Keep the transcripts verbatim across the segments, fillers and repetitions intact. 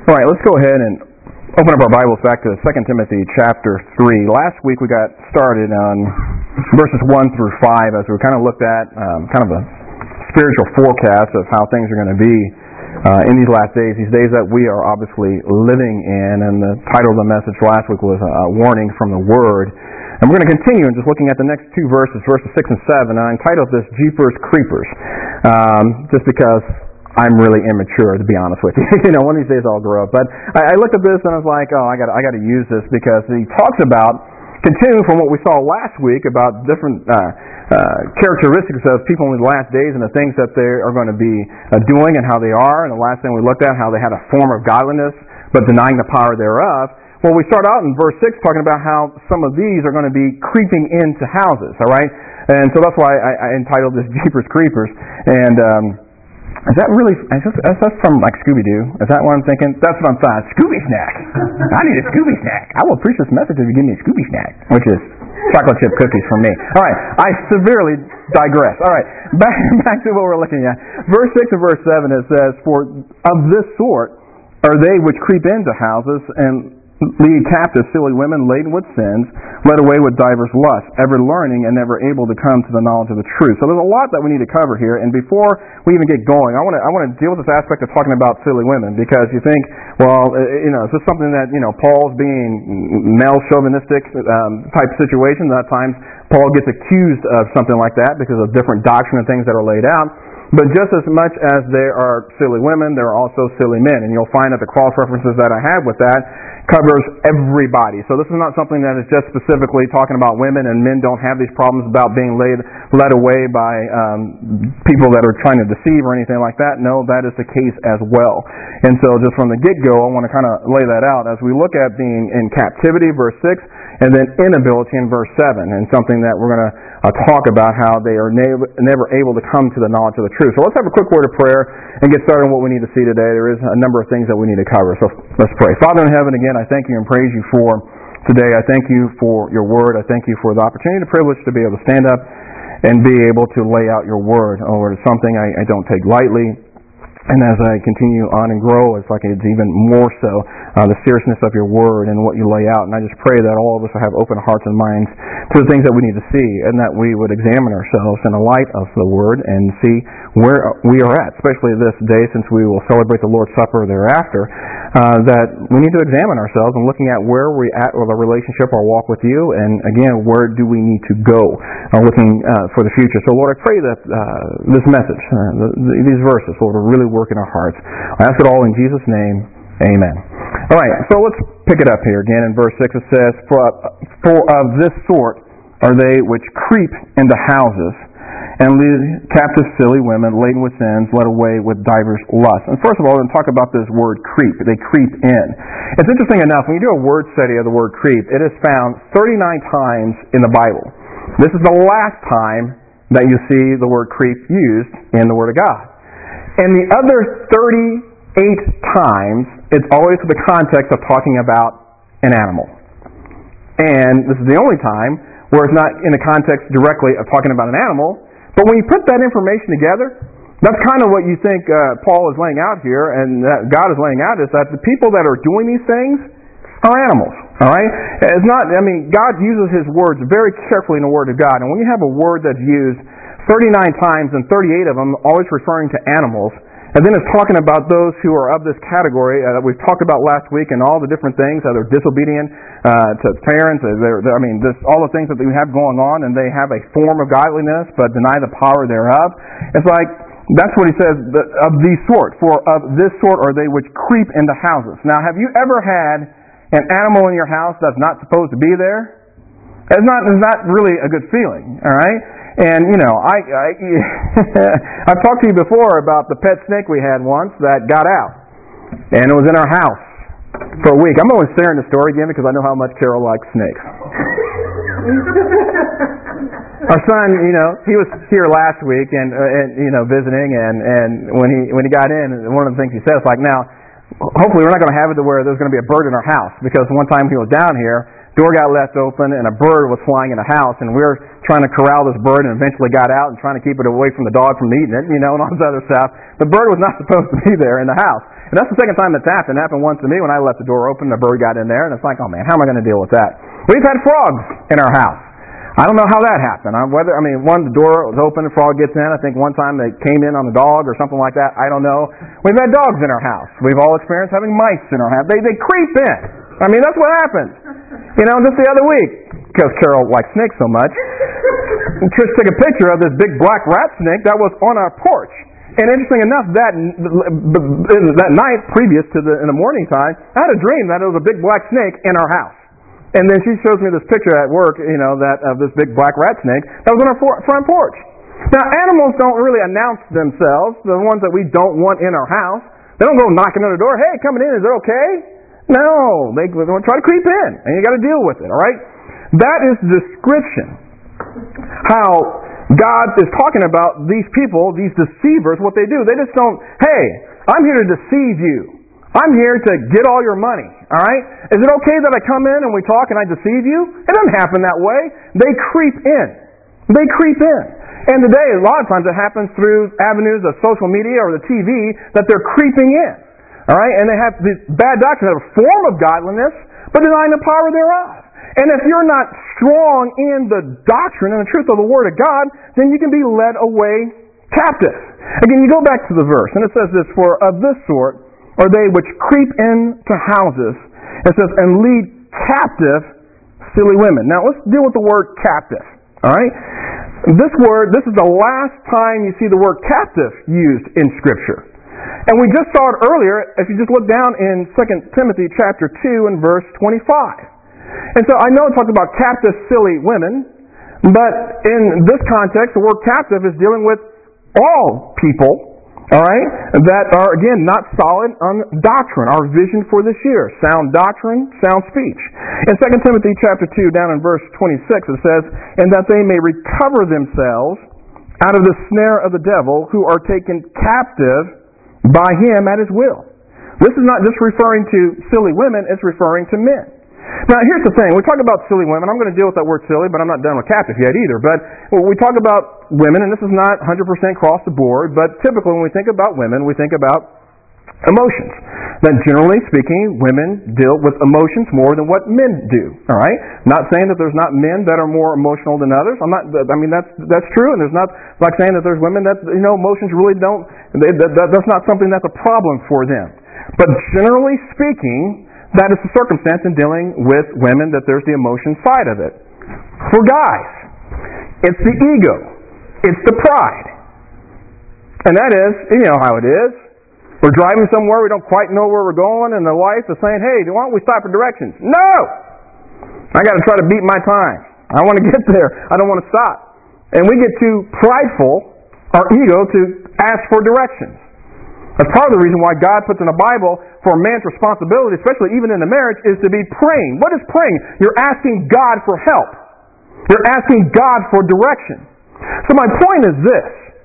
All right, let's go ahead and open up our Bibles back to Second Timothy chapter three. Last week we got started on verses one through five as we kind of looked at um, kind of a spiritual forecast of how things are going to be uh, in these last days, these days that we are obviously living in. And the title of the message last week was a warning from the Word. And we're going to continue and just looking at the next two verses, verses six and seven. And I entitled this Jeepers Creepers, um, just because I'm really immature, to be honest with you. you know, one of these days I'll grow up. But I, I looked at this and I was like, oh, I got I got to use this because he talks about, continuing from what we saw last week about different uh, uh, characteristics of people in the last days and the things that they are going to be uh, doing and how they are. And the last thing we looked at, how they had a form of godliness but denying the power thereof. Well, we start out in verse six talking about how some of these are going to be creeping into houses, all right? And so that's why I, I entitled this Jeepers Creepers. And um Is that really, is that, is that from like Scooby-Doo? Is that what I'm thinking? That's what I'm thinking. Scooby Snack. I need a Scooby Snack. I will preach this message if you give me a Scooby Snack, which is chocolate chip cookies from me. All right, I severely digress. All right, back, back to what we're looking at. Verse six and verse seven, it says, "For of this sort are they which creep into houses and lead captive silly women laden with sins, led away with divers lusts, ever learning and never able to come to the knowledge of the truth." So there's a lot that we need to cover here. And before we even get going, I want to I want to deal with this aspect of talking about silly women, because you think, well, you know, is this something that, you know, Paul's being male chauvinistic um, type situation? At times Paul gets accused of something like that because of different doctrine and things that are laid out. But just as much as there are silly women, there are also silly men. And you'll find that the cross references that I have with that covers everybody. So this is not something that is just specifically talking about women, and men don't have these problems about being led, led away by um, people that are trying to deceive or anything like that. No, that is the case as well. And so just from the get-go, I want to kind of lay that out as we look at being in captivity, verse six, and then inability in verse seven, and something that we're going to uh, talk about how they are never, never able to come to the knowledge of the truth. So let's have a quick word of prayer and get started on what we need to see today. There is a number of things that we need to cover. So let's pray. Father in heaven, again, I thank you and praise you for today. I thank you for your word. I thank you for the opportunity, the privilege to be able to stand up and be able to lay out your word. Oh Lord, it's something I, I don't take lightly. And as I continue on and grow, it's like it's even more so uh, the seriousness of your word and what you lay out. And I just pray that all of us will have open hearts and minds to the things that we need to see, and that we would examine ourselves in the light of the word and see where we are at, especially this day since we will celebrate the Lord's Supper thereafter, uh, that we need to examine ourselves and looking at where we're at with our relationship, our walk with you, and again, where do we need to go uh, looking uh, for the future. So Lord, I pray that uh, this message, uh, the, the, these verses, Lord, will really work in our hearts. I ask it all in Jesus' name. Amen. All right, so let's pick it up here again in verse six. It says, "For, for of this sort are they which creep into houses and lead captive silly women laden with sins, led away with divers lusts." And first of all, we're going to talk about this word creep. They creep in. It's interesting enough, when you do a word study of the word creep, it is found thirty-nine times in the Bible. This is the last time that you see the word creep used in the Word of God. And the other thirty-eight times, it's always with the context of talking about an animal. And this is the only time where it's not in the context directly of talking about an animal. But when you put that information together, that's kind of what you think uh, Paul is laying out here, and that God is laying out, is that the people that are doing these things are animals. All right? It's not, I mean, God uses His words very carefully in the Word of God. And when you have a word that's used thirty-nine times and thirty-eight of them always referring to animals, and then it's talking about those who are of this category uh, that we've talked about last week, and all the different things that are disobedient uh, to parents. They're, they're, I mean, this, all the things that we have going on, and they have a form of godliness but deny the power thereof. It's like, that's what he says, of these sort. For of this sort are they which creep into houses. Now, have you ever had an animal in your house that's not supposed to be there? It's not, it's not really a good feeling, all right? And, you know, I, I, I've talked to you before about the pet snake we had once that got out. And it was in our house for a week. I'm going to share the story again because I know how much Carol likes snakes. Our son, you know, he was here last week and, uh, and you know, visiting, and, and when he when he got in, one of the things he said is like, now, hopefully we're not going to have it to where there's going to be a bird in our house, because one time he was down here, door got left open, and a bird was flying in the house, and we were trying to corral this bird and eventually got out and trying to keep it away from the dog from eating it, you know, and all this other stuff. The bird was not supposed to be there in the house. And that's the second time it's happened. It happened once to me when I left the door open, the bird got in there, and it's like, oh man, how am I going to deal with that? We've had frogs in our house. I don't know how that happened. I, whether I mean, one, the door was open, the frog gets in. I think one time they came in on the dog or something like that. I don't know. We've had dogs in our house. We've all experienced having mice in our house. They, they creep in. I mean, that's what happens. You know, just the other week, because Carol likes snakes so much, Trish took a picture of this big black rat snake that was on our porch. And interesting enough, that that night previous to the in the morning time, I had a dream that there was a big black snake in our house. And then she shows me this picture at work, you know, that of this big black rat snake that was on our for, front porch. Now, animals don't really announce themselves, the ones that we don't want in our house. They don't go knocking on the door, hey, coming in, is it okay? No, they, they try to creep in, and you got to deal with it, all right? That is the description. How God is talking about these people, these deceivers, what they do. They just don't, hey, I'm here to deceive you. I'm here to get all your money, all right? Is it okay that I come in and we talk and I deceive you? It doesn't happen that way. They creep in. They creep in. And today, a lot of times it happens through avenues of social media or the T V that they're creeping in, all right? And they have these bad doctrines that are a form of godliness, but denying the power thereof. And if you're not strong in the doctrine and the truth of the Word of God, then you can be led away captive. Again, you go back to the verse, and it says this, for of this sort are they which creep into houses, it says, and lead captive silly women. Now, let's deal with the word captive, all right? This word, this is the last time you see the word captive used in Scripture. And we just saw it earlier, if you just look down in Second Timothy chapter two and verse twenty-five. And so I know it talks about captive silly women, but in this context, the word captive is dealing with all people, all right, that are, again, not solid on doctrine, our vision for this year. Sound doctrine, sound speech. In Second Timothy chapter two, down in verse twenty-six, it says, and that they may recover themselves out of the snare of the devil, who are taken captive by him at his will. This is not just referring to silly women, it's referring to men. Now, here's the thing. We talk about silly women. I'm going to deal with that word silly, but I'm not done with captive yet either. But we talk about women, and this is not one hundred percent across the board, but typically when we think about women, we think about emotions. That generally speaking, women deal with emotions more than what men do. All right? Not saying that there's not men that are more emotional than others. I'm not. I mean, that's that's true, and there's not like saying that there's women that, you know, emotions really don't. They, that, that's not something that's a problem for them. But generally speaking, that is the circumstance in dealing with women, that there's the emotion side of it. For guys, it's the ego. It's the pride. And that is, you know how it is. We're driving somewhere, we don't quite know where we're going, and the wife is saying, hey, why don't we stop for directions? No! I got to try to beat my time. I want to get there. I don't want to stop. And we get too prideful, our ego, to ask for directions. That's part of the reason why God puts in the Bible for a man's responsibility, especially even in the marriage, is to be praying. What is praying? You're asking God for help. You're asking God for direction. So my point is this.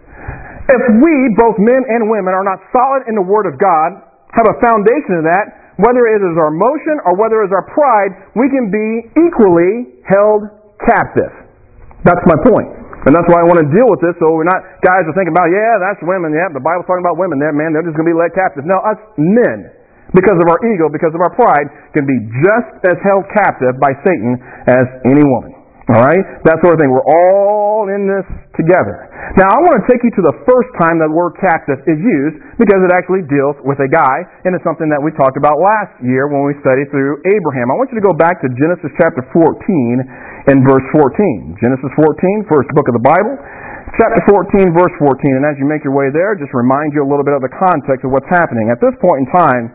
If we, both men and women, are not solid in the Word of God, have a foundation of that, whether it is our emotion or whether it is our pride, we can be equally held captive. That's my point. And that's why I want to deal with this, so we're not, guys are thinking about, yeah, that's women, yeah, the Bible's talking about women there, man, they're just going to be led captive. No, us men, because of our ego, because of our pride, can be just as held captive by Satan as any woman. All right? That sort of thing. We're all in this together. Now, I want to take you to the first time that the word captive is used, because it actually deals with a guy, and it's something that we talked about last year when we studied through Abraham. I want you to go back to Genesis chapter fourteen and verse fourteen. Genesis fourteen, first book of the Bible, chapter fourteen, verse fourteen. And as you make your way there, just remind you a little bit of the context of what's happening. At this point in time,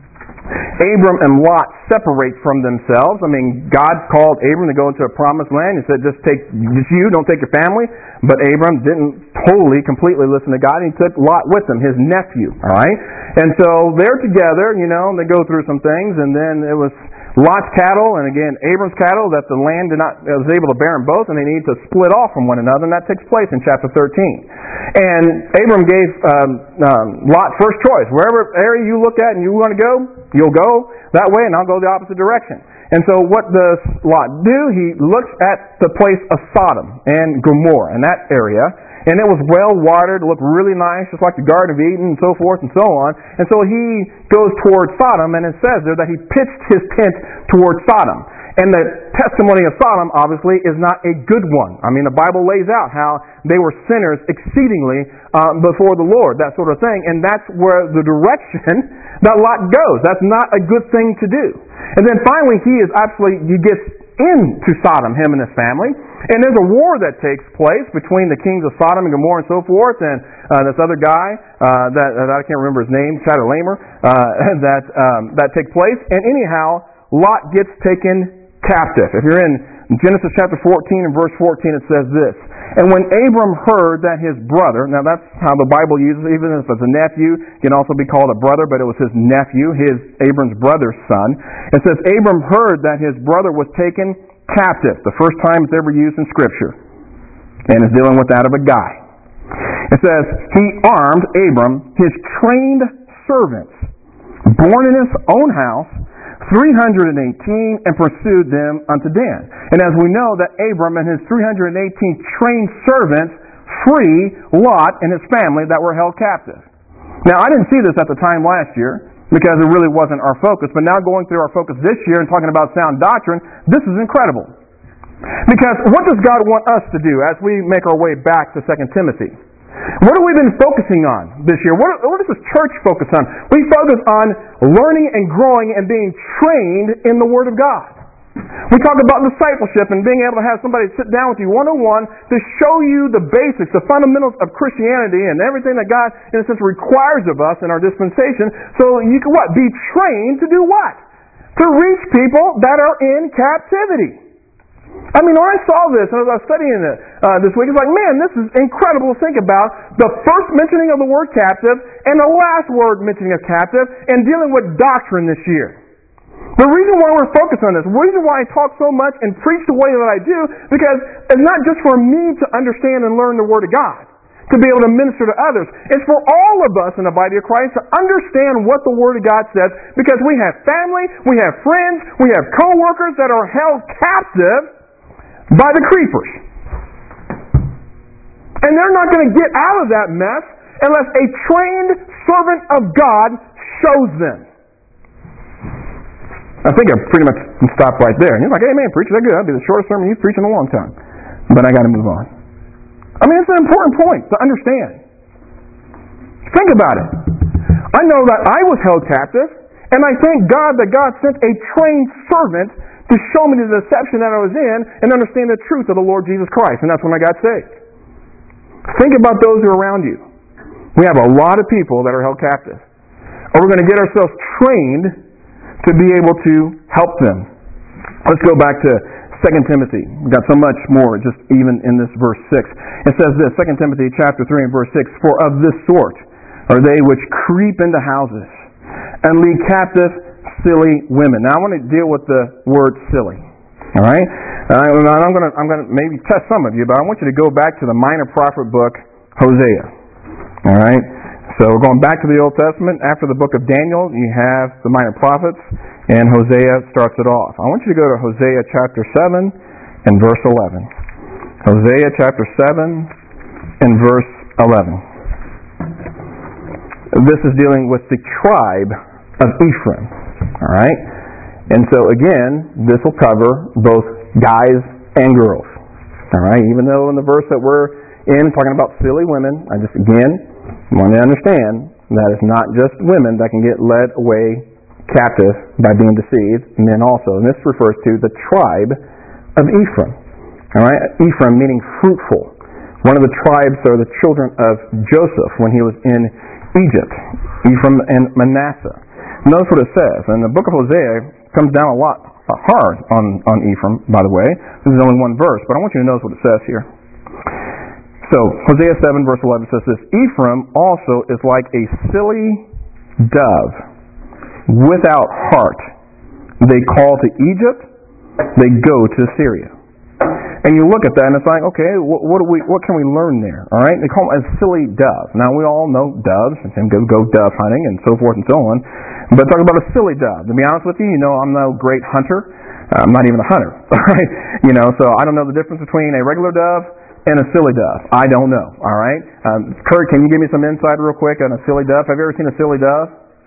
Abram and Lot separate from themselves. I mean, God called Abram to go into a promised land. He said, just take just you, don't take your family. But Abram didn't totally, completely listen to God, and he took Lot with him, his nephew. All right? And so they're together, you know, and they go through some things, and then it was Lot's cattle, and again, Abram's cattle, that the land did not was able to bear them both, and they need to split off from one another, and that takes place in chapter thirteen. And Abram gave um, um, Lot first choice. Wherever area you look at and you want to go, you'll go that way, and I'll go the opposite direction. And so what does Lot do? He looks at the place of Sodom and Gomorrah, in that area, and it was well watered, looked really nice, just like the Garden of Eden and so forth and so on. And so he goes towards Sodom, and it says there that he pitched his tent towards Sodom. And the testimony of Sodom, obviously, is not a good one. I mean, the Bible lays out how they were sinners exceedingly um, before the Lord, that sort of thing. And that's where the direction that Lot goes. That's not a good thing to do. And then finally, he is absolutely, he gets into Sodom, him and his family. And there's a war that takes place between the kings of Sodom and Gomorrah and so forth, and uh, this other guy uh, that, that I can't remember his name, Chedorlaomer, uh, that um, that takes place. And anyhow, Lot gets taken captive. If you're in Genesis chapter fourteen and verse fourteen, it says this: "And when Abram heard that his brother," now that's how the Bible uses it, even if it's a nephew, it can also be called a brother, but it was his nephew, his Abram's brother's son. It says, Abram heard that his brother was taken captive, the first time it's ever used in Scripture, and is dealing with that of a guy. It says, he armed, Abram, his trained servants, born in his own house, three hundred eighteen, and pursued them unto Dan. And as we know that Abram and his three hundred eighteen trained servants free Lot and his family that were held captive. Now, I didn't see this at the time last year, because it really wasn't our focus. But now going through our focus this year and talking about sound doctrine, this is incredible. Because what does God want us to do as we make our way back to Second Timothy? What have we been focusing on this year? What, what does this church focus on? We focus on learning and growing and being trained in the Word of God. We talk about discipleship and being able to have somebody sit down with you one-on-one to show you the basics, the fundamentals of Christianity and everything that God, in a sense, requires of us in our dispensation, so you can what? Be trained to do what? To reach people that are in captivity. I mean, when I saw this and as I was studying it uh, this week, it's like, man, this is incredible to think about the first mentioning of the word captive and the last word mentioning of captive and dealing with doctrine this year. The reason why we're focused on this, the reason why I talk so much and preach the way that I do, because it's not just for me to understand and learn the Word of God, to be able to minister to others. It's for all of us in the body of Christ to understand what the Word of God says, because we have family, we have friends, we have co-workers that are held captive by the creepers. And they're not going to get out of that mess unless a trained servant of God shows them. I think I pretty much can stop right there. And you're like, hey man, preacher, that's good. That'll be the shortest sermon you've preached in a long time. But I got to move on. I mean, it's an important point to understand. Think about it. I know that I was held captive, and I thank God that God sent a trained servant to show me the deception that I was in and understand the truth of the Lord Jesus Christ. And that's when I got saved. Think about those who are around you. We have a lot of people that are held captive. Are we going to get ourselves trained to be able to help them? Let's go back to Second Timothy. We've got so much more just even in this verse six. It says this, Second Timothy chapter three and verse six, "For of this sort are they which creep into houses and lead captive silly women." Now I want to deal with the word silly. All right? Uh, I'm going to I'm going to maybe test some of you, but I want you to go back to the minor prophet book, Hosea. All right? So we're going back to the Old Testament. After the book of Daniel, you have the minor prophets, and Hosea starts it off. I want you to go to Hosea chapter seven and verse eleven. Hosea chapter seven and verse eleven. This is dealing with the tribe of Ephraim. All right? And so again, this will cover both guys and girls. All right? Even though in the verse that we're in, talking about silly women, I just, again, want to understand that it's not just women that can get led away captive by being deceived, men also. And this refers to the tribe of Ephraim. All right? Ephraim meaning fruitful. One of the tribes are the children of Joseph when he was in Egypt. Ephraim and Manasseh. Notice what it says. And the book of Hosea comes down a lot hard on, on Ephraim, by the way. This is only one verse, but I want you to notice what it says here. So, Hosea seven verse eleven says this, "Ephraim also is like a silly dove without heart, they call to Egypt, they go to Assyria. And you look at that and it's like, okay, what, what do we, what can we learn there? All right, they call them a silly dove. Now we all know doves, and go go dove hunting and so forth and so on. But talk about a silly dove. To be honest with you, you know I'm no great hunter. I'm not even a hunter. All right, you know, so I don't know the difference between a regular dove and a silly dove. I don't know. All right, um, Kurt, can you give me some insight real quick on a silly dove? Have you ever seen a silly dove?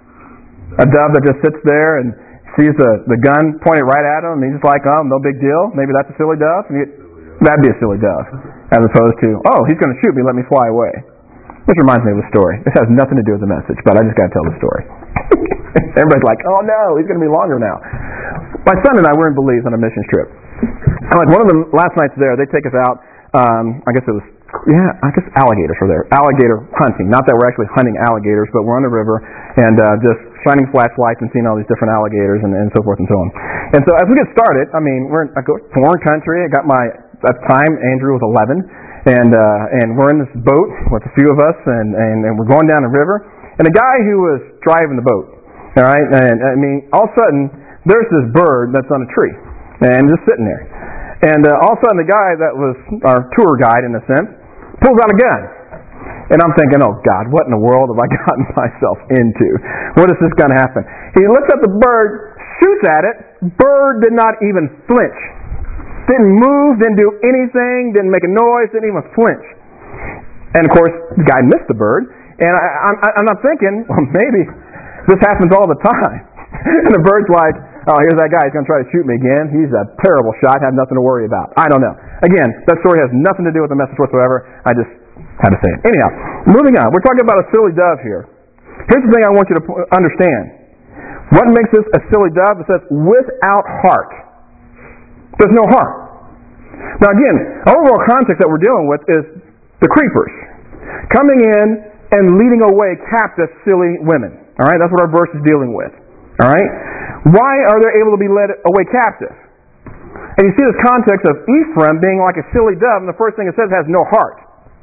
A dove that just sits there and sees the, the gun pointed right at him, and he's just like, oh, no big deal. Maybe that's a silly dove. And you, that'd be a silly dove, as opposed to, oh, he's going to shoot me, let me fly away. Which reminds me of a story. This has nothing to do with the message, but I just got to tell the story. Everybody's like, oh no, he's going to be longer now. My son and I were in Belize on a missions trip. And like one of the last nights there, they take us out. Um, I guess it was, yeah, I guess alligators were there. Alligator hunting. Not that we're actually hunting alligators, but we're on the river and uh, just shining flashlights and seeing all these different alligators and, and so forth and so on. And so as we get started, I mean, we're in a foreign country. I got my, at the time, Andrew was eleven, and uh, and we're in this boat with a few of us, and, and, and we're going down the river. And the guy who was driving the boat, all right, and I mean, all of a sudden, there's this bird that's on a tree, and just sitting there. And uh, all of a sudden, the guy that was our tour guide, in a sense, pulls out a gun. And I'm thinking, oh God, what in the world have I gotten myself into? What is this going to happen? He looks at the bird, shoots at it. Bird did not even flinch. Didn't move, didn't do anything, didn't make a noise, didn't even flinch. And of course, the guy missed the bird. And I, I'm, I'm not thinking, well, maybe this happens all the time. And the bird's like, oh, here's that guy. He's going to try to shoot me again. He's a terrible shot. Have nothing to worry about. I don't know. Again, that story has nothing to do with the message whatsoever. I just had to say it. Anyhow, moving on. We're talking about a silly dove here. Here's the thing I want you to understand. What makes this a silly dove? It says, without heart. There's no heart. Now again, our overall context that we're dealing with is the creepers coming in and leading away captive silly women. All right, that's what our verse is dealing with. All right, why are they able to be led away captive? And you see this context of Ephraim being like a silly dove, and the first thing it says has no heart.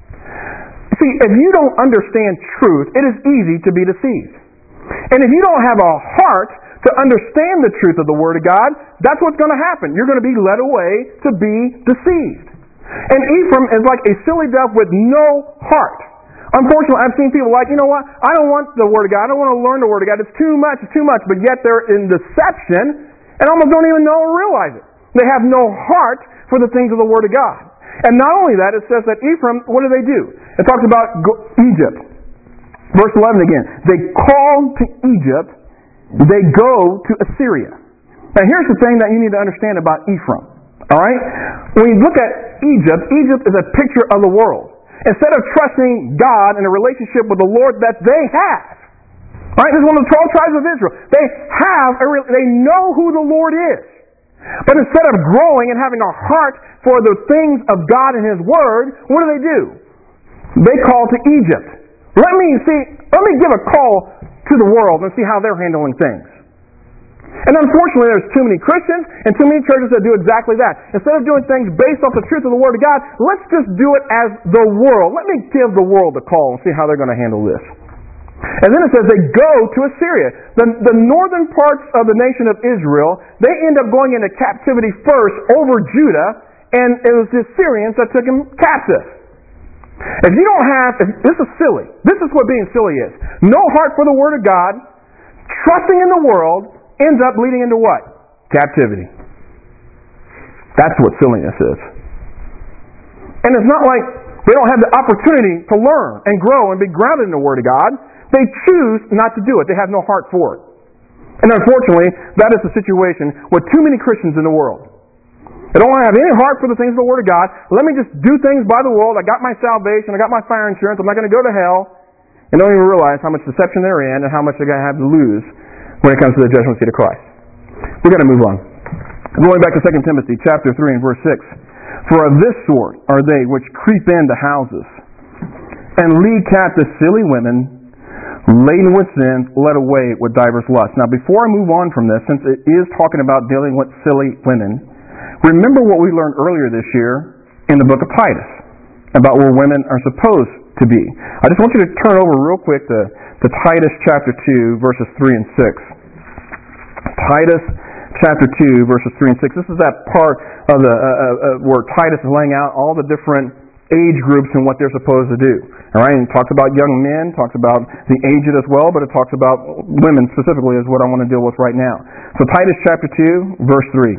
See, if you don't understand truth, it is easy to be deceived. And if you don't have a heart to understand the truth of the Word of God, that's what's going to happen. You're going to be led away to be deceived. And Ephraim is like a silly dove with no heart. Unfortunately, I've seen people like, you know what, I don't want the Word of God, I don't want to learn the Word of God, it's too much, it's too much, but yet they're in deception and almost don't even know or realize it. They have no heart for the things of the Word of God. And not only that, it says that Ephraim, what do they do? It talks about Egypt. Verse eleven again. They call to Egypt, they go to Assyria. Now here's the thing that you need to understand about Ephraim. Alright? When you look at Egypt, Egypt is a picture of the world. Instead of trusting God in a relationship with the Lord that they have. Alright? This is one of the twelve tribes of Israel. They have, a re- they know who the Lord is. But instead of growing and having a heart for the things of God and His Word, what do they do? They call to Egypt. Let me see, let me give a call to the world and see how they're handling things. And unfortunately, there's too many Christians and too many churches that do exactly that. Instead of doing things based off the truth of the Word of God, let's just do it as the world. Let me give the world a call and see how they're going to handle this. And then it says they go to Assyria. The, the northern parts of the nation of Israel, they end up going into captivity first over Judah, and it was the Assyrians that took him captive. If you don't have, if, this is silly. This is what being silly is. No heart for the Word of God, trusting in the world, ends up leading into what? Captivity. That's what silliness is. And it's not like they don't have the opportunity to learn and grow and be grounded in the Word of God. They choose not to do it. They have no heart for it. And unfortunately, that is the situation with too many Christians in the world. They don't have any heart for the things of the Word of God. Let me just do things by the world. I got my salvation. I got my fire insurance. I'm not going to go to hell. And don't even realize how much deception they're in and how much they're going to have to lose when it comes to the judgment seat of Christ. We're going to move on. Going back to Second Timothy chapter three and verse six. For of this sort are they which creep into houses and lead captive silly women, laden with sins, led away with divers lusts. Now, before I move on from this, since it is talking about dealing with silly women, remember what we learned earlier this year in the book of Titus about where women are supposed to be. I just want you to turn over real quick to, to Titus chapter two, verses three and six. Titus chapter two, verses three and six. This is that part of the uh, uh, where Titus is laying out all the different age groups and what they're supposed to do. All right, and it talks about young men, talks about the aged as well, but it talks about women specifically is what I want to deal with right now. So Titus chapter two, verse three.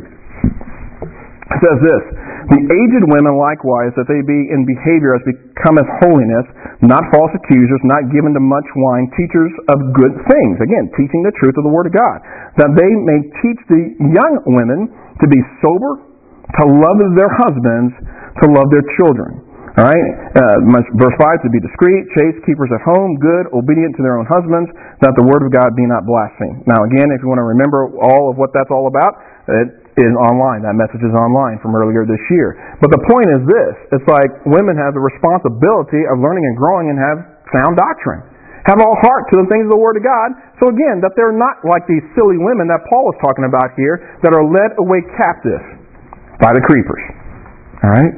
It says this, the aged women likewise, that they be in behavior as becometh holiness, not false accusers, not given to much wine, teachers of good things. Again, teaching the truth of the Word of God. That they may teach the young women to be sober, to love their husbands, to love their children. All right, uh, verse five, to be discreet, chaste, keepers at home, good, obedient to their own husbands, that the word of God be not blasphemed. Now again, if you want to remember all of what that's all about, it is online. That message is online from earlier this year. But the point is this, it's like women have the responsibility of learning and growing and have sound doctrine. Have all heart to the things of the Word of God. So again, that they're not like these silly women that Paul is talking about here that are led away captive by the creepers. All right?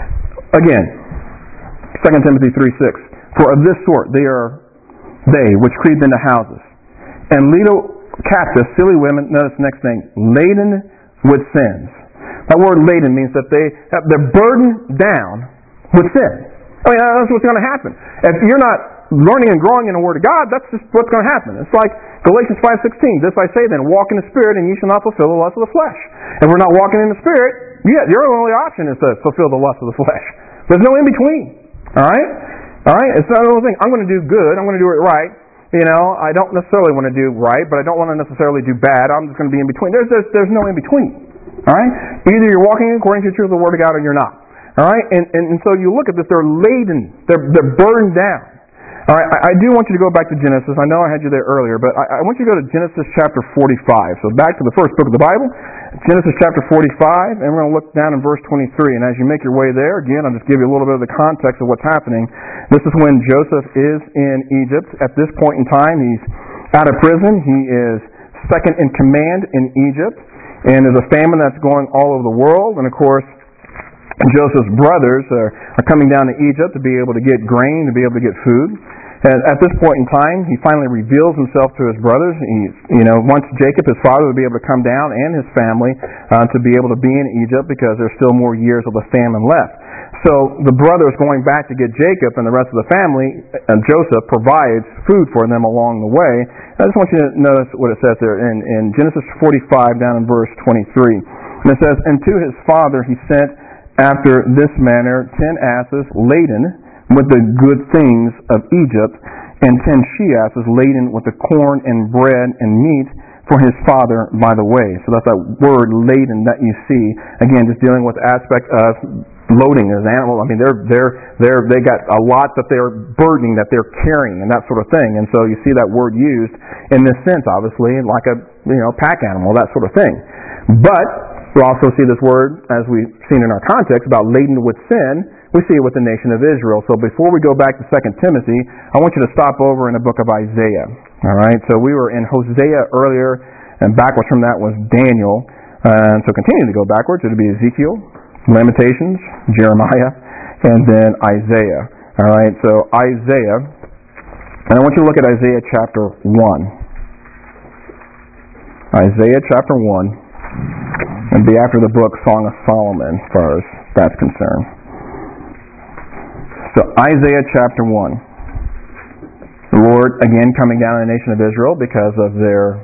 Again, Second Timothy three six. For of this sort they are they which creep into houses, and lead captive silly women, notice the next thing, laden with sins. That word laden means that they have, they're burdened down with sin. I mean, that's what's going to happen. If you're not learning and growing in the Word of God, that's just what's going to happen. It's like Galatians five sixteen. This I say then, walk in the Spirit, and ye shall not fulfill the lust of the flesh. If we're not walking in the Spirit, yeah, your only option is to fulfill the lust of the flesh. There's no in between. All right? All right? It's not a little thing. I'm going to do good. I'm going to do it right. You know, I don't necessarily want to do right, but I don't want to necessarily do bad. I'm just going to be in between. There's there's, there's no in between. All right? Either you're walking according to the truth of the Word of God or you're not. All right? And, and, and so you look at this. They're laden. They're, they're burdened down. All right? I, I do want you to go back to Genesis. I know I had you there earlier, but I, I want you to go to Genesis chapter forty-five. So back to the first book of the Bible. Genesis chapter forty-five, and we're going to look down in verse twenty-three. And as you make your way there, again, I'll just give you a little bit of the context of what's happening. This is when Joseph is in Egypt. At this point in time, he's out of prison. He is second in command in Egypt. And there's a famine that's going all over the world. And of course, Joseph's brothers are, are coming down to Egypt to be able to get grain, to be able to get food. And at this point in time, he finally reveals himself to his brothers. He, you know, wants Jacob, his father, to be able to come down and his family uh, to be able to be in Egypt because there's still more years of the famine left. So the brothers going back to get Jacob and the rest of the family, and Joseph provides food for them along the way. I just want you to notice what it says there in, in Genesis forty-five down in verse twenty-three. And it says, and to his father he sent after this manner ten asses laden with the good things of Egypt, and ten she-asses laden with the corn and bread and meat for his father by the way. So that's that word laden that you see. Again, just dealing with the aspect of loading as animal. I mean, they're they're they're they got a lot that they're burdening, that they're carrying, and that sort of thing. And so you see that word used in this sense, obviously, like a you know pack animal, that sort of thing. But we also see this word, as we've seen in our context, about laden with sin. We see it with the nation of Israel. So before we go back to Second Timothy, I want you to stop over in the book of Isaiah. All right. So we were in Hosea earlier, and backwards from that was Daniel. Uh, and so continuing to go backwards, it would be Ezekiel, Lamentations, Jeremiah, and then Isaiah. All right. So Isaiah, and I want you to look at Isaiah chapter one. Isaiah chapter one, and be after the book Song of Solomon, as far as that's concerned. So Isaiah chapter one. The Lord, again, coming down on the nation of Israel because of their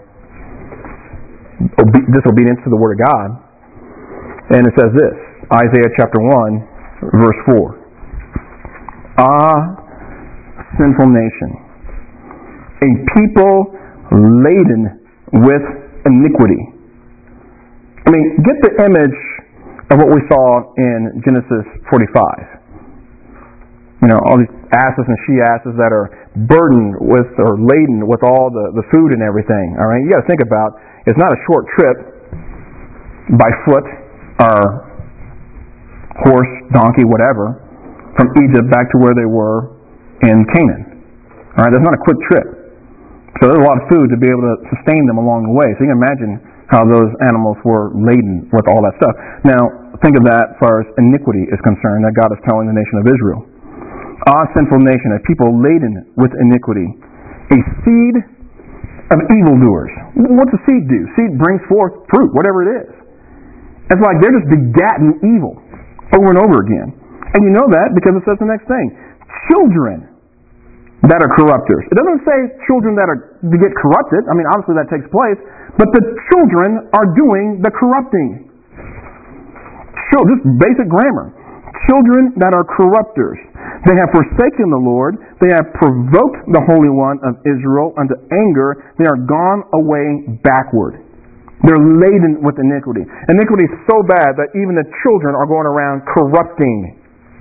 obe- disobedience to the Word of God. And it says this, Isaiah chapter one, verse four. Ah, sinful nation, a people laden with iniquity. I mean, get the image of what we saw in Genesis forty-five. You know, all these asses and she-asses that are burdened with or laden with all the, the food and everything. All right, you got to think about it's not a short trip by foot or horse, donkey, whatever, from Egypt back to where they were in Canaan. All right, that's not a quick trip. So there's a lot of food to be able to sustain them along the way. So you can imagine how those animals were laden with all that stuff. Now, think of that as far as iniquity is concerned that God is telling the nation of Israel. Ah, sinful nation, a people laden with iniquity, a seed of evildoers. What's a seed do? Seed brings forth fruit, whatever it is. It's like they're just begatting evil over and over again. And you know that because it says the next thing. Children that are corrupters. It doesn't say children that are to get corrupted. I mean, obviously that takes place. But the children are doing the corrupting. Just basic grammar. Children that are corrupters. They have forsaken the Lord. They have provoked the Holy One of Israel unto anger. They are gone away backward. They're laden with iniquity. Iniquity is so bad that even the children are going around corrupting.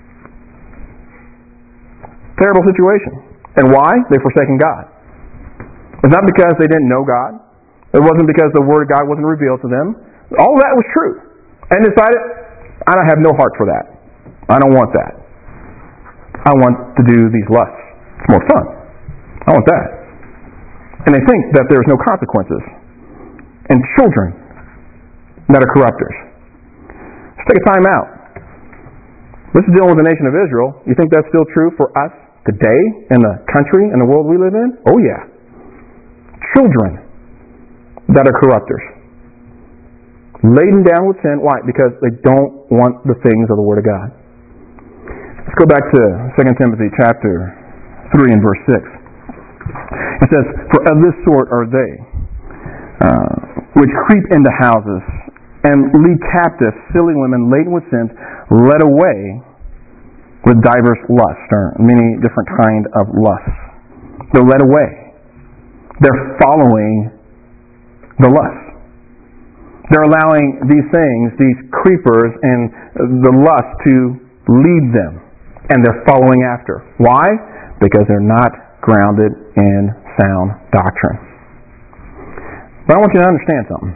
Terrible situation. And why? They've forsaken God. It's not because they didn't know God. It wasn't because the Word of God wasn't revealed to them. All that was true. And decided, I don't have no heart for that. I don't want that. I want to do these lusts. It's more fun. I want that. And they think that there's no consequences. And children that are corrupters. Let's take a time out. This is dealing with the nation of Israel. You think that's still true for us today in the country and the world we live in? Oh yeah. Children that are corrupters. Laden down with sin. Why? Because they don't want the things of the Word of God. Let's go back to Second Timothy chapter three and verse six. It says, "For of this sort are they, uh, which creep into houses, and lead captive silly women laden with sins, led away with divers lusts," or many different kind of lusts. They're led away. They're following the lust. They're allowing these things, these creepers and the lust to lead them. And they're following after. Why? Because they're not grounded in sound doctrine. But I want you to understand something.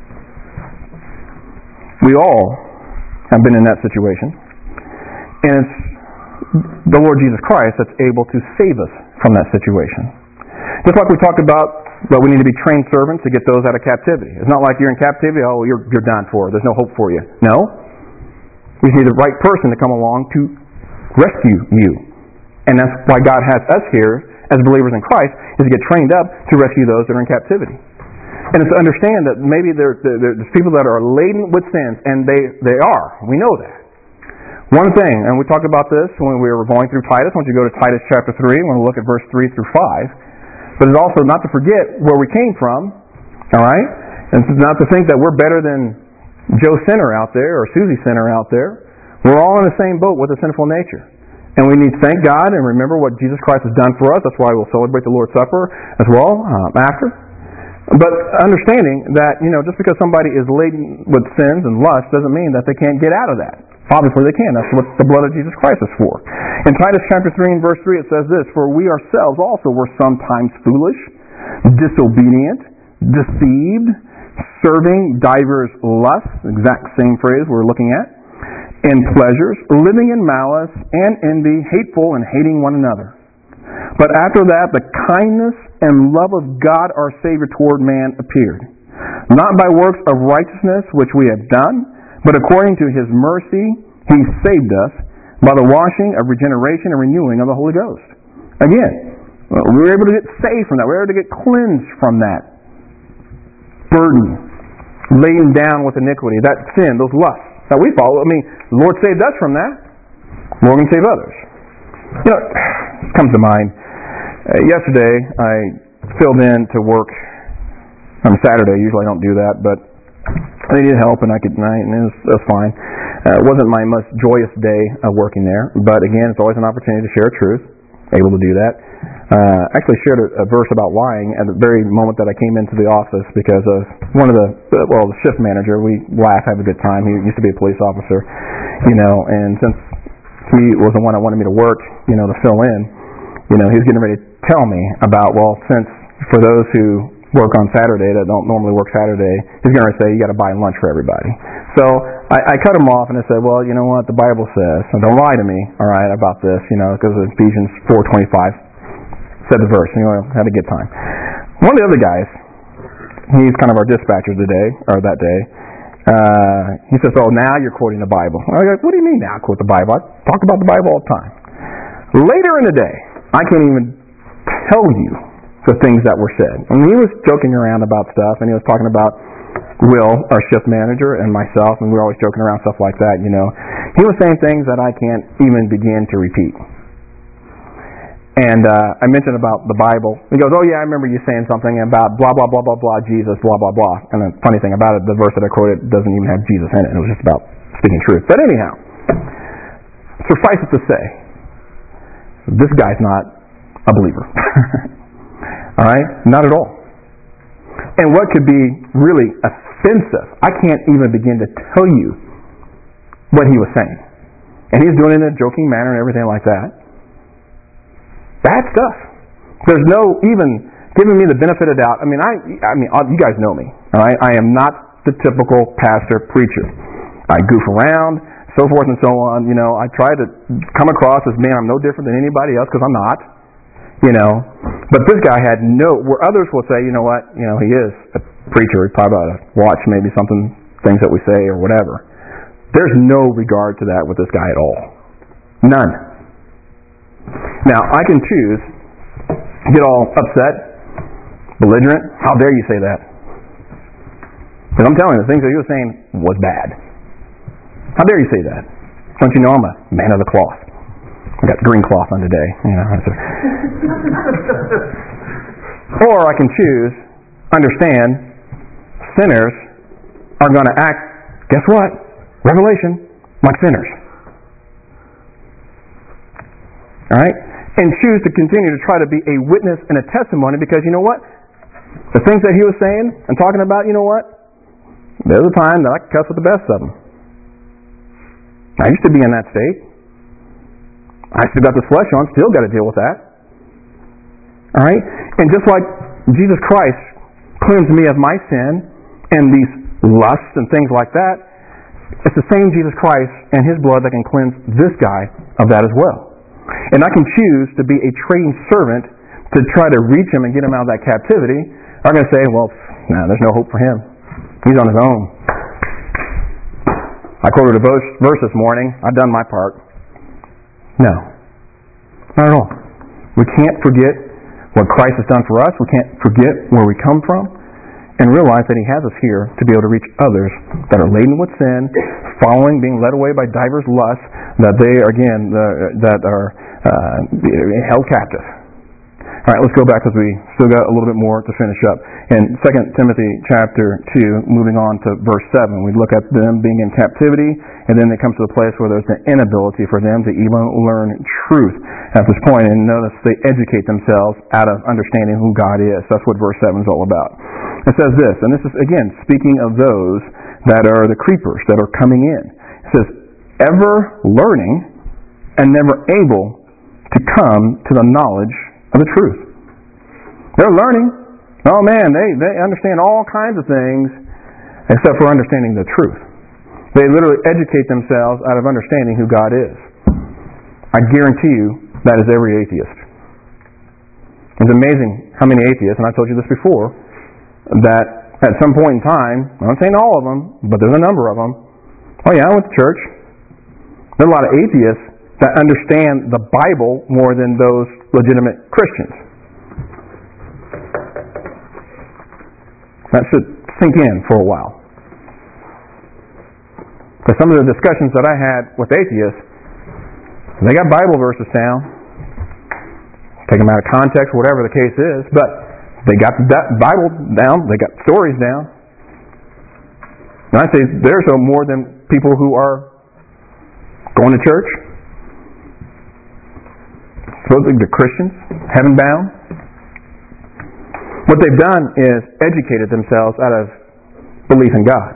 We all have been in that situation. And it's the Lord Jesus Christ that's able to save us from that situation. Just like we talked about that we need to be trained servants to get those out of captivity. It's not like you're in captivity, oh, you're, you're done for. There's no hope for you. No. We need the right person to come along to rescue you. And that's why God has us here as believers in Christ, is to get trained up to rescue those that are in captivity. And it's to understand that maybe there, there, there's people that are laden with sins, and they, they are. We know that. One thing, and we talked about this when we were going through Titus. Once you go to Titus chapter three, we're going to look at verse three through five. But it's also not to forget where we came from, all right? And it's not to think that we're better than Joe Sinner out there or Susie Sinner out there. We're all in the same boat with a sinful nature. And we need to thank God and remember what Jesus Christ has done for us. That's why we'll celebrate the Lord's Supper as well um, after. But understanding that, you know, just because somebody is laden with sins and lust doesn't mean that they can't get out of that. Obviously they can. That's what the blood of Jesus Christ is for. In Titus chapter three and verse three it says this, "For we ourselves also were sometimes foolish, disobedient, deceived, serving divers lusts," exact same phrase we're looking at, "and pleasures, living in malice and envy, hateful and hating one another. But after that the kindness and love of God our Savior toward man appeared, not by works of righteousness which we have done, but according to His mercy He saved us by the washing of regeneration and renewing of the Holy Ghost." Again, we were able to get saved from that. We were able to get cleansed from that burden, laden down with iniquity, that sin, those lusts that we follow. I mean, the Lord saved us from that. The Lord can save others. You know, it comes to mind. Uh, yesterday, I filled in to work on Saturday. Usually I don't do that, but I needed help, and I could, and it was, it was fine. Uh, it wasn't my most joyous day of working there, but again, it's always an opportunity to share truth. Able to do that. Uh, actually shared a, a verse about lying at the very moment that I came into the office because of one of the, well, the shift manager. We laugh, have a good time. He used to be a police officer, you know, and since he was the one that wanted me to work, you know, to fill in, you know, he was getting ready to tell me about, well, since for those who work on Saturday that don't normally work Saturday, he's going to say you got to buy lunch for everybody. So I, I cut him off and I said, well, you know what the Bible says, and don't lie to me, all right, about this, you know, because Ephesians four twenty-five said the verse, and you know, had a good time. One of the other guys, he's kind of our dispatcher today, or that day. Uh, he says, "Oh, now you're quoting the Bible." I go, "What do you mean now I quote the Bible? I talk about the Bible all the time." Later in the day, I can't even tell you the things that were said. And he was joking around about stuff, and he was talking about Will, our shift manager, and myself, and we were always joking around stuff like that, you know. He was saying things that I can't even begin to repeat. And uh, I mentioned about the Bible. He goes, oh yeah, I remember you saying something about blah, blah, blah, blah, blah, Jesus, blah, blah, blah. And the funny thing about it, the verse that I quoted doesn't even have Jesus in it. It was just about speaking truth. But anyhow, suffice it to say, this guy's not a believer. All right? Not at all. And what could be really offensive, I can't even begin to tell you what he was saying. And he's doing it in a joking manner and everything like that. Bad stuff. There's no even giving me the benefit of doubt. I mean, I, I mean, you guys know me. All right? I am not the typical pastor preacher. I goof around, so forth and so on. You know, I try to come across as, man, I'm no different than anybody else because I'm not. You know, but this guy had no, where others will say, you know what, you know, he is a preacher, he probably ought to watch maybe something, things that we say or whatever. There's no regard to that with this guy at all. None. Now, I can choose to get all upset, belligerent. How dare you say that? Because I'm telling you, the things that he was saying was bad. How dare you say that? Don't you know I'm a man of the cloth? I got green cloth on today. You know, or I can choose, understand, sinners are going to act, guess what? Revelation, like sinners. All right? And choose to continue to try to be a witness and a testimony because you know what? The things that he was saying and talking about, you know what? There's a time that I could cuss with the best of them. I used to be in that state. I still got this flesh on, still got to deal with that. Alright? And just like Jesus Christ cleansed me of my sin and these lusts and things like that, it's the same Jesus Christ and his blood that can cleanse this guy of that as well. And I can choose to be a trained servant to try to reach him and get him out of that captivity. I'm going to say, well, nah, there's no hope for him. He's on his own. I quoted a verse this morning. I've done my part. No. Not at all. We can't forget what Christ has done for us. We can't forget where we come from and realize that he has us here to be able to reach others that are laden with sin, following, being led away by divers lusts, that they, again, uh, that are uh, held captive. All right, let's go back because we still got a little bit more to finish up. In Second Timothy chapter two, moving on to verse seven, we look at them being in captivity, and then it comes to the place where there's an inability for them to even learn truth at this point. And notice they educate themselves out of understanding who God is. That's what verse seven is all about. It says this, and this is, again, speaking of those that are the creepers that are coming in. It says, ever learning and never able to come to the knowledge of the truth. They're learning. Oh man, they, they understand all kinds of things except for understanding the truth. They literally educate themselves out of understanding who God is. I guarantee you that is every atheist. It's amazing how many atheists, and I told you this before, that at some point in time, I'm not saying all of them, but there's a number of them, oh yeah, I went to church. There are a lot of atheists that understand the Bible more than those legitimate Christians. That should sink in for a while. Because some of the discussions that I had with atheists, they got Bible verses down, take them out of context, whatever the case is, but they got the Bible down, they got stories down. And I say there's more than people who are going to church, supposedly the Christians, heaven bound. What they've done is educated themselves out of belief in God.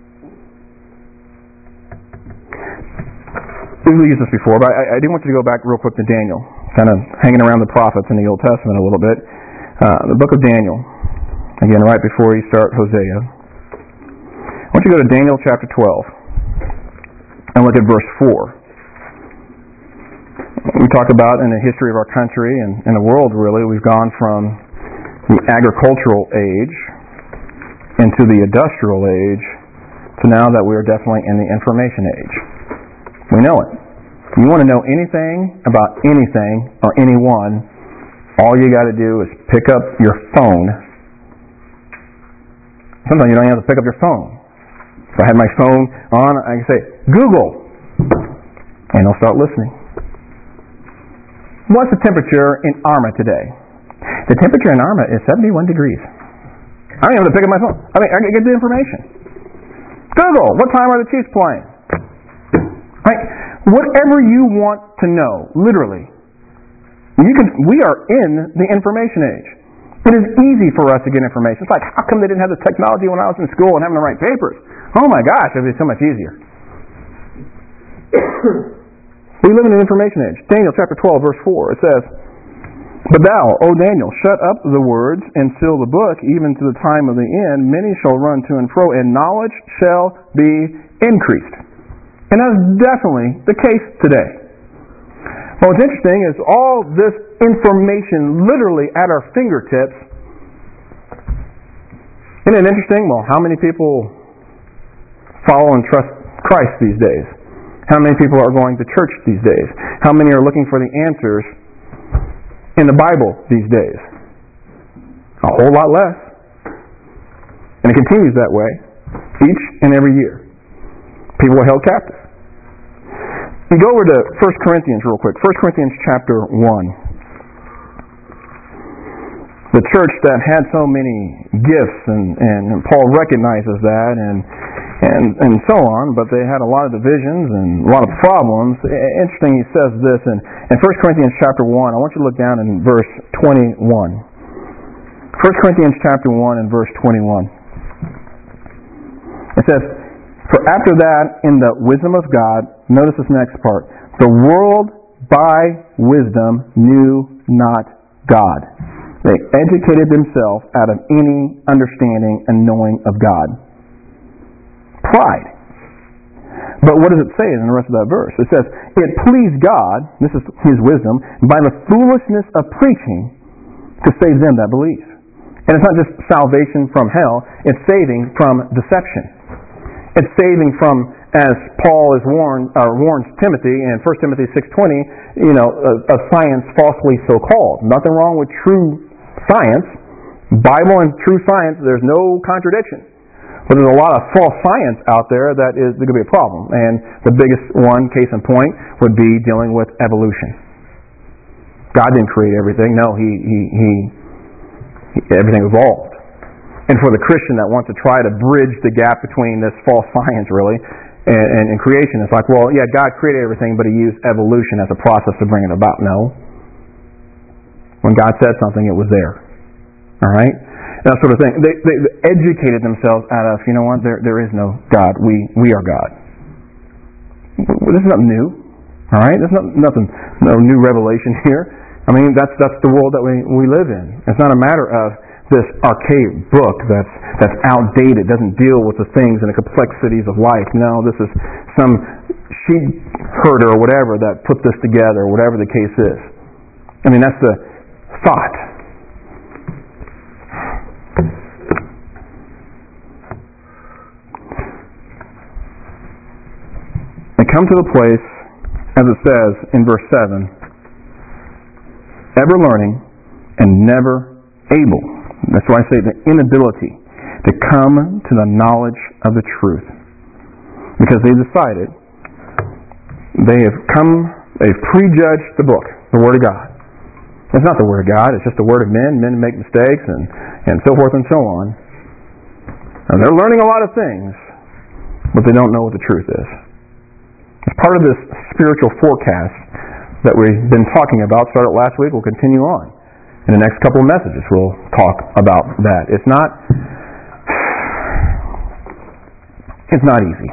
We've used this before, but I, I did want you to go back real quick to Daniel, kind of hanging around the prophets in the Old Testament a little bit. Uh, the book of Daniel, again, right before you start Hosea. I want you to go to Daniel chapter twelve and look at verse four. We talk about in the history of our country and in the world, really, we've gone from the agricultural age into the industrial age to now that we are definitely in the information age. We know it. If you want to know anything about anything or anyone, All you got to do is pick up your phone. Sometimes you don't even have to pick up your phone. If I had my phone on, I can say, Google, and it'll start listening. What's the temperature in Arma today? The temperature in Arma is seventy-one degrees. I don't even have to pick up my phone. I mean, I can get the information. Google, what time are the Chiefs playing? Right? Whatever you want to know, literally, you can. We are in the information age. It is easy for us to get information. It's like, how come they didn't have the technology when I was in school and having to write papers? Oh my gosh, it would be so much easier. We live in an information age. Daniel chapter twelve, verse four, it says, But thou, O Daniel, shut up the words and seal the book, even to the time of the end. Many shall run to and fro, and knowledge shall be increased. And that's definitely the case today. Well, what's interesting is all this information literally at our fingertips. Isn't it interesting? Well, how many people follow and trust Christ these days? How many people are going to church these days? How many are looking for the answers in the Bible these days? A whole lot less. And it continues that way each and every year. People are held captive. You go over to First Corinthians real quick. First Corinthians chapter one. The church that had so many gifts, and, and Paul recognizes that, and, and and so on, but they had a lot of divisions and a lot of problems. Interesting, he says this in, in First Corinthians chapter one. I want you to look down in verse twenty-one. First Corinthians chapter one and verse twenty-one. It says, For after that, in the wisdom of God, notice this next part, the world by wisdom knew not God. They educated themselves out of any understanding and knowing of God. Pride. But what does it say in the rest of that verse? It says, It pleased God, this is His wisdom, by the foolishness of preaching to save them that believe. And it's not just salvation from hell, it's saving from deception. It's saving from, as Paul is warned, or warns Timothy in First Timothy six twenty, you know, a, a science falsely so called. Nothing wrong with true science. Bible and true science, there's no contradiction. But there's a lot of false science out there that is going to be a problem. And the biggest one, case in point, would be dealing with evolution. God didn't create everything. No, he, he, he, he everything evolved. And for the Christian that wants to try to bridge the gap between this false science, really, and, and, and creation, it's like, well, yeah, God created everything, but He used evolution as a process to bring it about. No. When God said something, it was there. All right? That sort of thing. They, they educated themselves out of, you know what, there there is no God. We we are God. This is nothing new. All right? There's no, nothing, no new revelation here. I mean, that's that's the world that we, we live in. It's not a matter of this archaic book that's that's outdated, doesn't deal with the things and the complexities of life. No, this is some sheep herder or whatever that put this together, whatever the case is. I mean, that's the thought. And come to the place, as it says in verse seven, ever learning and never able. That's why I say the inability to come to the knowledge of the truth. Because they decided, they have come, they've prejudged the book, the Word of God. It's not the Word of God, it's just the Word of men. Men make mistakes and, and so forth and so on. And they're learning a lot of things, but they don't know what the truth is. It's part of this spiritual forecast that we've been talking about. Started last week, we'll continue on. In the next couple of messages, we'll talk about that. It's not, it's not easy.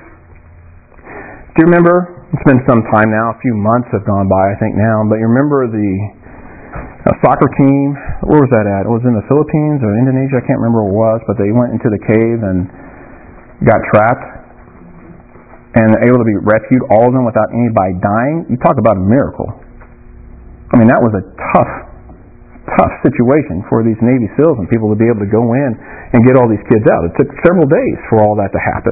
Do you remember, it's been some time now, a few months have gone by, I think now, but you remember the uh, soccer team, where was that at? It was in the Philippines or Indonesia, I can't remember where it was, but they went into the cave and got trapped and able to be rescued, all of them without anybody dying. You talk about a miracle. I mean, that was a tough tough situation for these Navy SEALs and people to be able to go in and get all these kids out. It took several days for all that to happen.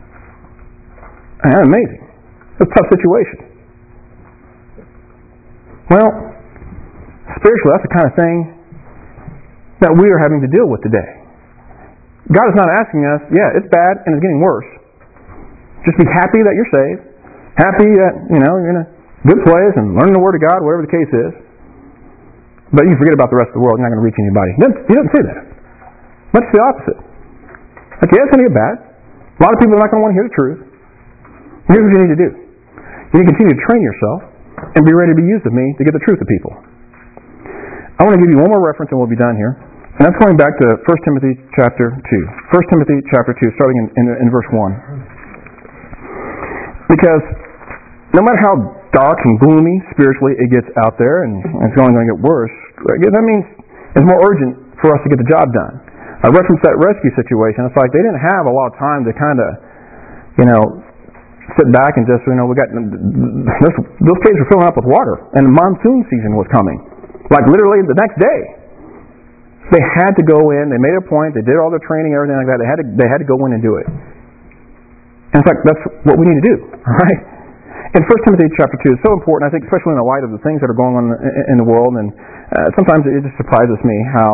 And amazing. It's a tough situation. Well, spiritually, that's the kind of thing that we are having to deal with today. God is not asking us, yeah, it's bad and it's getting worse. Just be happy that you're saved. Happy that, you know, you're in a good place and learning the Word of God, whatever the case is. But you forget about the rest of the world. You're not going to reach anybody. He doesn't, he doesn't say that. Much the opposite. Like, yeah, it's going to get bad. A lot of people are not going to want to hear the truth. Here's what you need to do. You need to continue to train yourself and be ready to be used of me to get the truth to people. I want to give you one more reference and we'll be done here. And that's going back to First Timothy chapter two. First Timothy chapter two, starting in, in, in verse one. Because no matter how dark and gloomy spiritually it gets out there, and it's only going to get worse, that means it's more urgent for us to get the job done. I referenced that rescue situation. It's like they didn't have a lot of time to kind of, you know, sit back and just, you know, we got, this, those caves were filling up with water, and the monsoon season was coming. Like literally the next day. They had to go in, they made a point, they did all their training, everything like that, they had to, they had to go in and do it. And in fact, that's what we need to do, alright? In First Timothy chapter two, it's so important, I think, especially in the light of the things that are going on in the world, and uh, sometimes it just surprises me how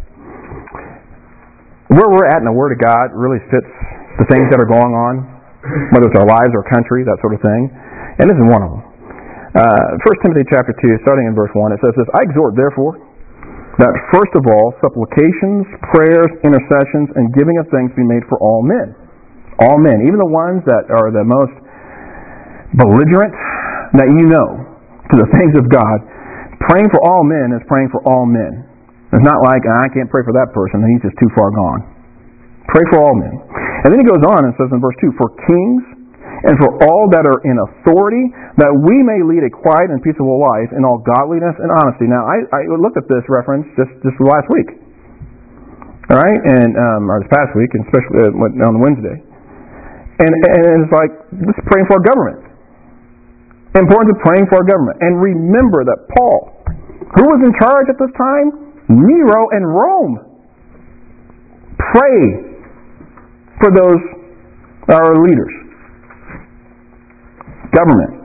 where we're at in the Word of God really fits the things that are going on, whether it's our lives or country, that sort of thing. And this is one of them. Uh, First Timothy chapter two, starting in verse one, it says this, I exhort, therefore, that first of all, supplications, prayers, intercessions, and giving of thanks be made for all men. All men, even the ones that are the most belligerent that you know to the things of God. Praying for all men is praying for all men. It's not like, I can't pray for that person, and he's just too far gone. Pray for all men. And then he goes on and says in verse two, for kings and for all that are in authority, that we may lead a quiet and peaceable life in all godliness and honesty. Now, I, I looked at this reference just, just last week. All right? And, um, or this past week, and especially uh, on Wednesday. And, and it's like, this is praying for our government. Important to praying for our government. And remember that Paul, who was in charge at this time? Nero and Rome. Pray for those our leaders. Government.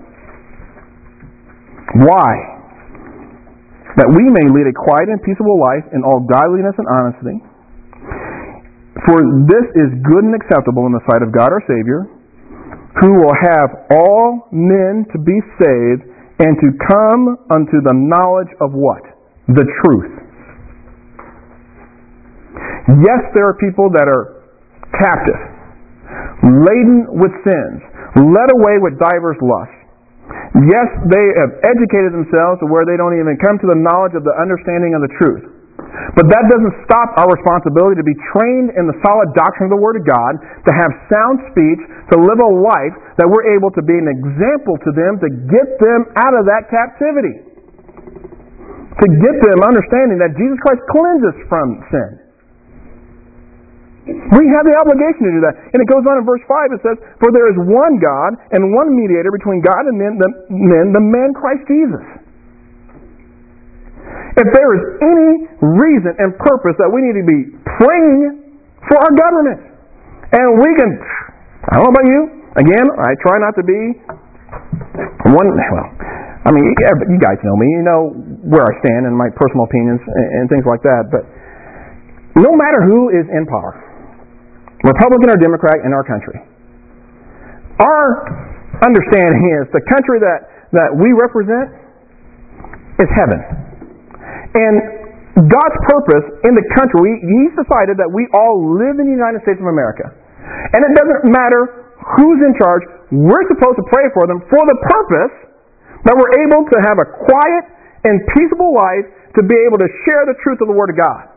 Why? That we may lead a quiet and peaceable life in all godliness and honesty. For this is good and acceptable in the sight of God our Savior, who will have all men to be saved and to come unto the knowledge of what? The truth. Yes, there are people that are captive, laden with sins, led away with divers lusts. Yes, they have educated themselves to where they don't even come to the knowledge of the understanding of the truth. But that doesn't stop our responsibility to be trained in the solid doctrine of the Word of God, to have sound speech, to live a life that we're able to be an example to them, to get them out of that captivity. To get them understanding that Jesus Christ cleanses from sin. We have the obligation to do that. And it goes on in verse five, it says, for there is one God and one mediator between God and men, the, men, the man Christ Jesus. If there is any reason and purpose that we need to be praying for our government, and we can, I don't know about you, again, I try not to be one, well, I mean, you guys know me, you know where I stand and my personal opinions and, and things like that, but no matter who is in power, Republican or Democrat in our country, our understanding is the country that, that we represent is heaven. And God's purpose in the country, He's decided that we all live in the United States of America. And it doesn't matter who's in charge, we're supposed to pray for them for the purpose that we're able to have a quiet and peaceable life to be able to share the truth of the Word of God.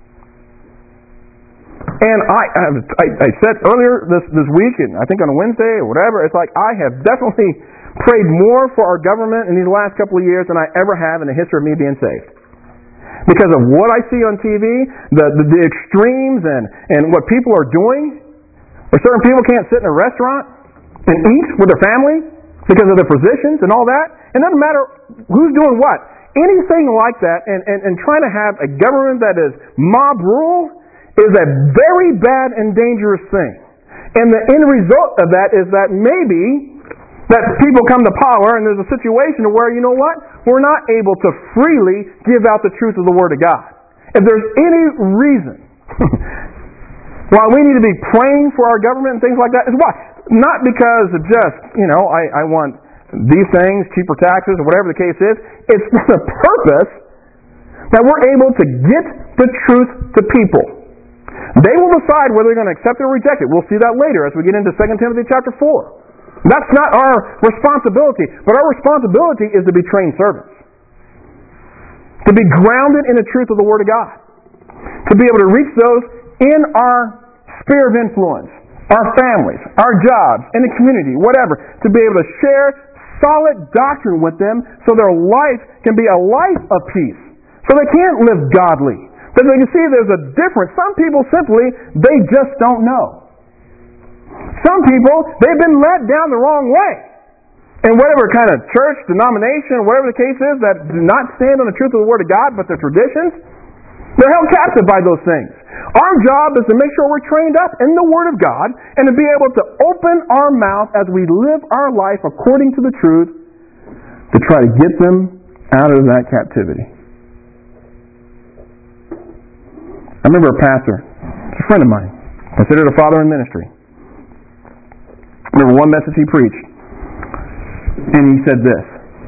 And I, I, I said earlier this, this week, and I think on a Wednesday or whatever, it's like I have definitely prayed more for our government in these last couple of years than I ever have in the history of me being saved. Because of what I see on T V, the, the, the extremes and, and what people are doing, where certain people can't sit in a restaurant and eat with their family because of their positions and all that. It doesn't matter who's doing what. Anything like that and, and, and trying to have a government that is mob rule is a very bad and dangerous thing. And the end result of that is that maybe That people come to power and there's a situation where, you know what, we're not able to freely give out the truth of the Word of God. If there's any reason why we need to be praying for our government and things like that, is why? Not because of just, you know, I, I want these things, cheaper taxes, or whatever the case is. It's for the purpose that we're able to get the truth to people. They will decide whether they're going to accept it or reject it. We'll see that later as we get into Second Timothy chapter four. That's not our responsibility, but our responsibility is to be trained servants. To be grounded in the truth of the Word of God. To be able to reach those in our sphere of influence, our families, our jobs, in the community, whatever. To be able to share solid doctrine with them so their life can be a life of peace. So they can't live godly. But they can see there's a difference. Some people simply, they just don't know. Some people, they've been led down the wrong way. And whatever kind of church, denomination, whatever the case is, that do not stand on the truth of the Word of God, but their traditions, they're held captive by those things. Our job is to make sure we're trained up in the Word of God and to be able to open our mouth as we live our life according to the truth to try to get them out of that captivity. I remember a pastor, a friend of mine, considered a father in ministry. I remember one message he preached, and he said this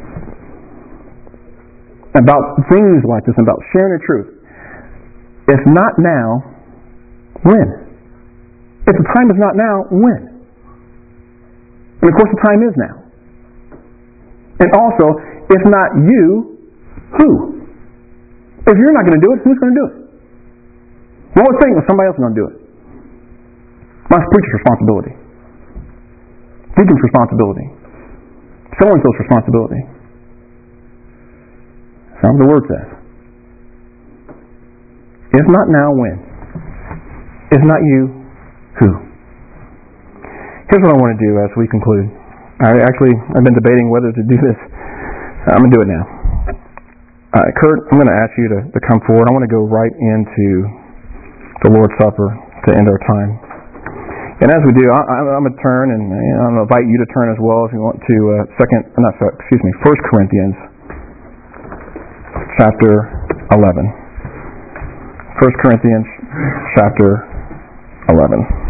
about things like this, about sharing the truth. If not now, when? If the time is not now, when? And of course the time is now. And also, if not you, who? If you're not going to do it, who's going to do it? One would think that somebody else is going to do it. My preacher's responsibility. Deacon's responsibility. So-and-so's responsibility. That's what the Word says. If not now, when? If not you, who? Here's what I want to do as we conclude. I actually, I've been debating whether to do this. I'm going to do it now. Uh, Kurt, I'm going to ask you to, to come forward. I want to go right into the Lord's Supper to end our time. And as we do, I, I'm going to turn, and you know, I'm going to invite you to turn as well if you want to uh, second, not excuse me, First Corinthians, chapter eleven. First Corinthians, chapter eleven.